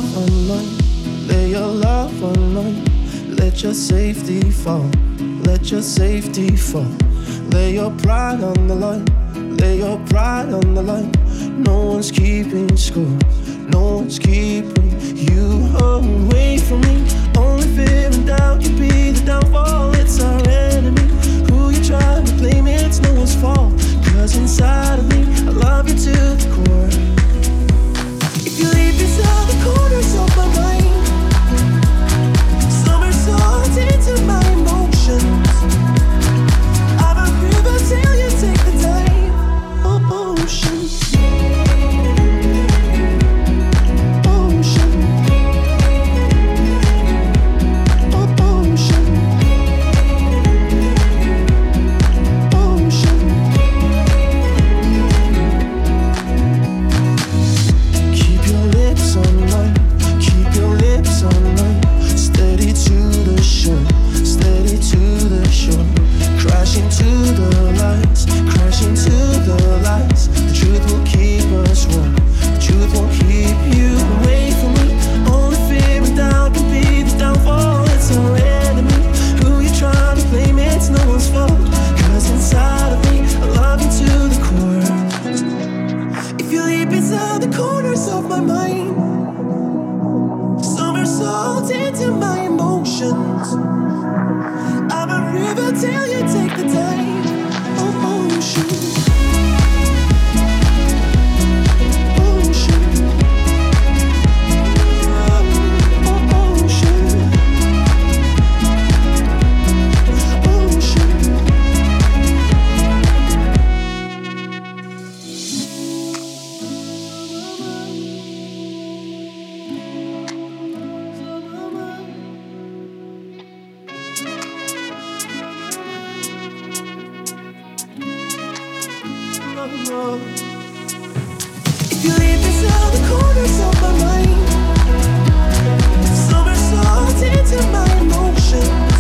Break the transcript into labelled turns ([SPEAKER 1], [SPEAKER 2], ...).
[SPEAKER 1] love online. Lay your love online. Let your safety fall. Let your safety fall. Lay your pride on the line. Lay your pride on the line. No one's keeping score. No one's keeping you away from me. Only fear and doubt can be the downfall. It's our enemy. Who you try to blame, it's no one's fault. Cause inside of me, I love you to the core. If you leave inside the corners of my mind, somersault into my emotions. I'm a river till you take the time. Ocean. If you leave inside the corners of my mind, somersault into my emotions.